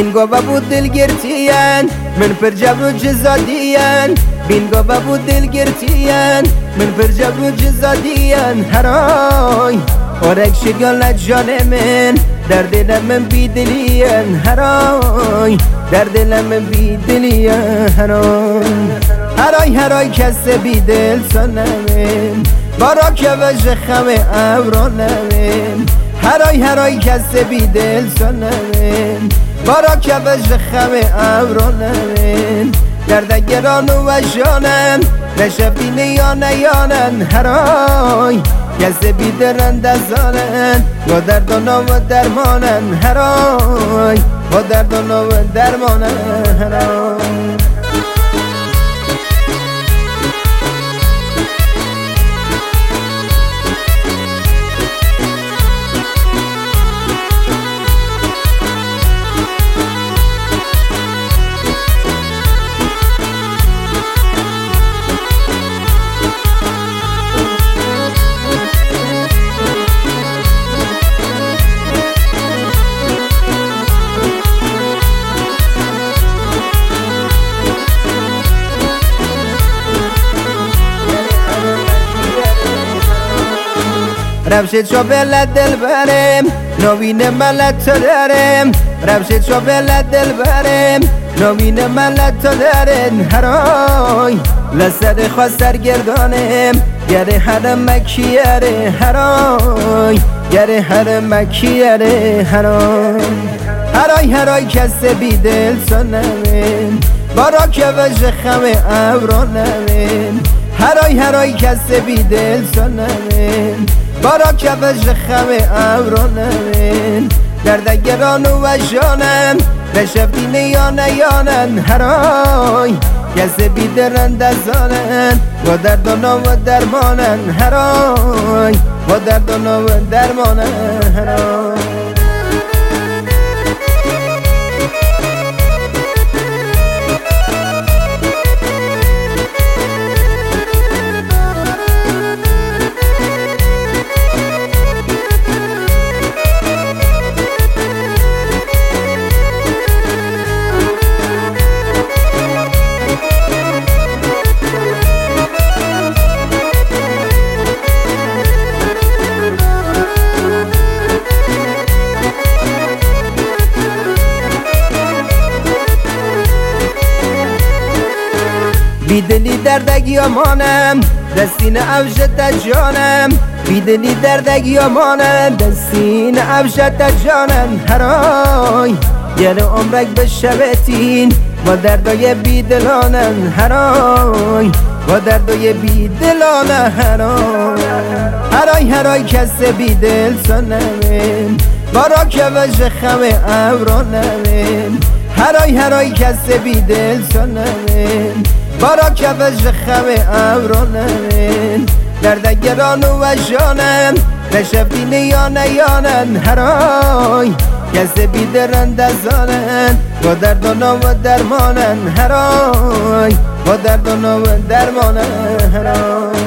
بینگو بود دلگرتیان من پر جبر و جزادیان بینگو بود دلگرتیان من پر جبر و جزادیان هرای اورک شگل جان من در دل من بیدلیان هرای در دل من بیدلیان هرای هرای کس بیدل سنمین بارا که وجه خم ابرانمین هرای کس بیدل سنمین بارا که وجه خم ابرانمین درد گران و جانن نشبین یانن هرای کس بیدرند ازانن و دردانا و درمانن هرای و دردانا و درمانن هرای رفشت شو بلد دل برم نوین ملت تو دارم رفشت شو بلد دل برم نوین ملت تو دارن هرای لسد خواست سرگردانم گره حرم مکیاره هرای گره حرم مکیاره هرای کس بیدل سنمین بارا که وجه خم ابرانمین هرای کس بیدل سنمین بارا که وجه خم ابرانمین درد گران و جانم نشفتین یانن هرای کس بیدرند ازانن و دردانا و درمانن هرای و دردانا و درمانن هرای بیدلی دردگی امانم دستین افشت جانم بیدلی دردگی امانم دستین افشت جانم هرای یعنی عمرک به شبتین با دردای بیدلانم هرای با دردای بیدلانم هرای کس بیدل سنمین بارا که وجه خم ابرانمین هرای کس بیدل سنمین بارا که وجه خم ابرانمین درد گران و جانم نشفتین یانن هرای کس بیدرند ازانن و دردانا و درمانن هرای و دردانا و درمانن هرای